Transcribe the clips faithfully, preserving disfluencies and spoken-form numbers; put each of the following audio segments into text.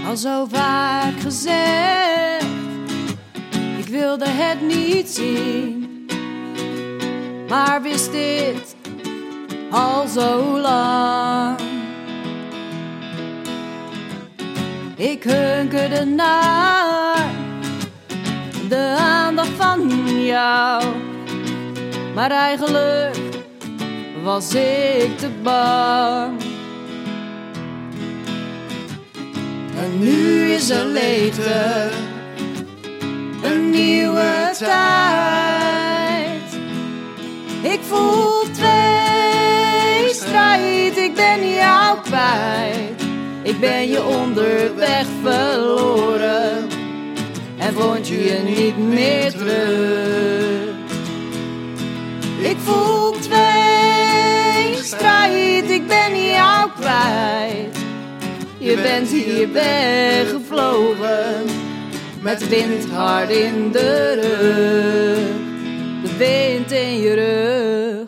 Al zo vaak gezegd, ik wilde het niet zien, maar wist dit al zo lang. Ik hunkerde naar de aandacht van jou, maar eigenlijk was ik te bang. En nu is er leegte, een nieuwe tijd. Ik voel tweestrijd, ik ben jou kwijt. Ik ben je onderweg verloren en vond je niet meer terug. Ik voel tweestrijd, ik ben jou kwijt. Je bent hier weggevlogen, met de wind hard in de rug, de wind in je rug.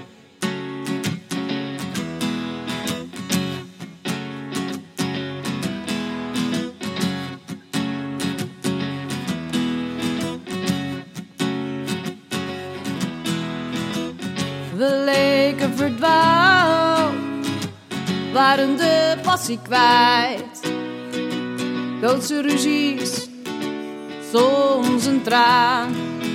We leken verdwaald, waren de passie kwijt. Doodse ruzies, soms een traan.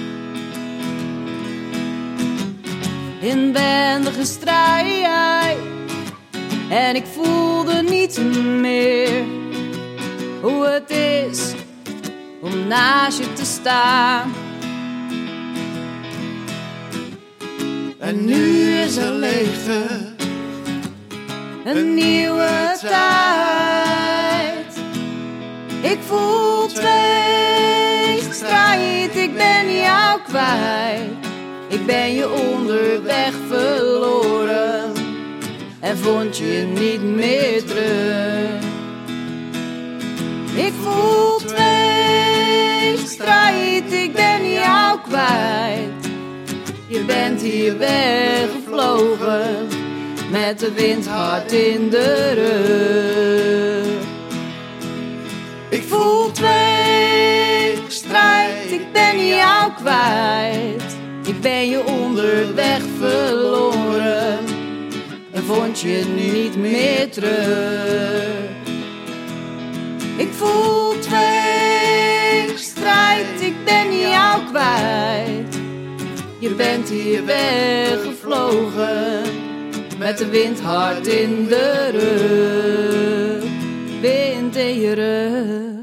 Inwendige strijd, en ik voelde niet meer hoe het is om naast je te staan. En nu is er leegte, een nieuwe tijd. Ik voel tweestrijd, ik ben jou kwijt. Ik ben je onderweg verloren en vond je niet meer terug. Ik voel tweestrijd, ik ben jou kwijt. Je bent hier weggevlogen, met de wind hard in de rug. ik voel Tweestrijd, ik ben jou kwijt. Ik ben je onderweg verloren en vond je niet meer terug. Ik voel tweestrijd, ik ben jou kwijt. Je bent hier weggevlogen, met de wind hard in de rug, wind in je rug.